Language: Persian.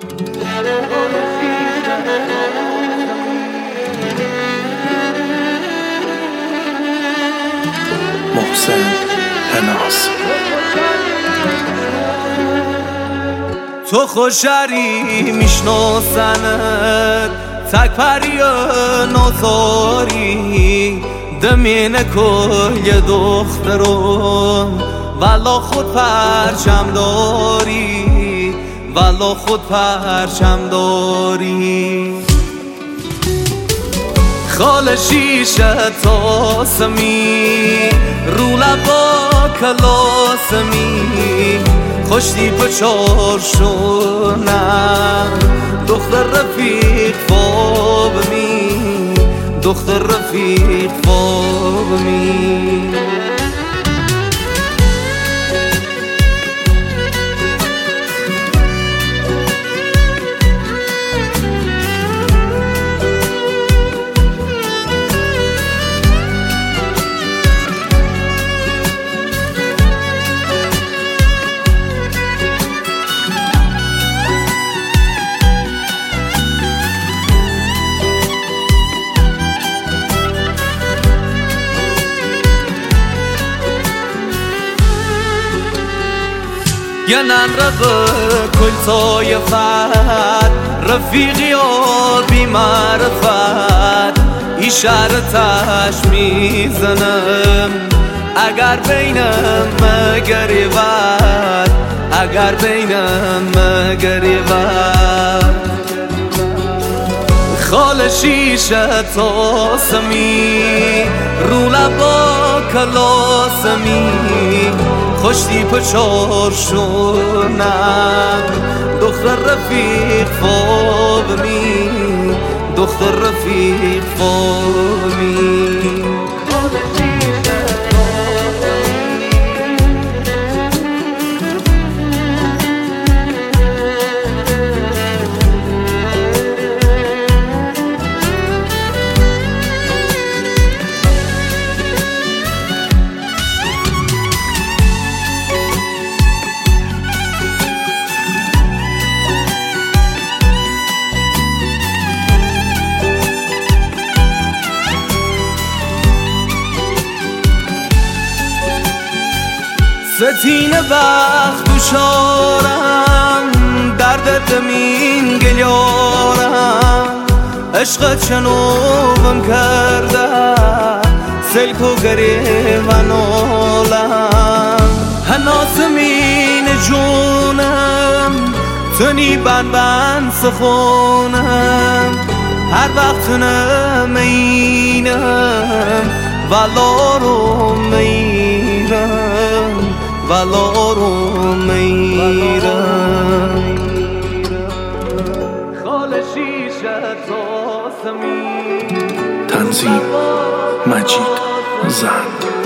محسن هناز. تو خوشری میشناسنت تک پری نازاری دمینه کل دخترون والا خود پرچم داری والا خود پرچم داری خال شیشه تاسمی رو لبا کلاسمی خوشتی پچار شونم دختر رفیق فابمی دختر رفیق فابمی یه ننربه کل طایفت رفیقی و بی معرفت اشارتش میزنم اگر بینم مگریبت اگر بینم مگریبت خال شیشه تاسمی رو لبا کلاسمی خوشتی پچار شونم دختر رفیق فابمی دختر رفیق فابمی ستین وقت دوشارم درد دمین گلیارم عشق چنوبم کرده سلک و گریوان آلم هناسمین جونم تنی بند سخونم هر وقت نمینم والا رو میرم والا رو میرم خال شیشه تاسمی تنظیم مجید زند.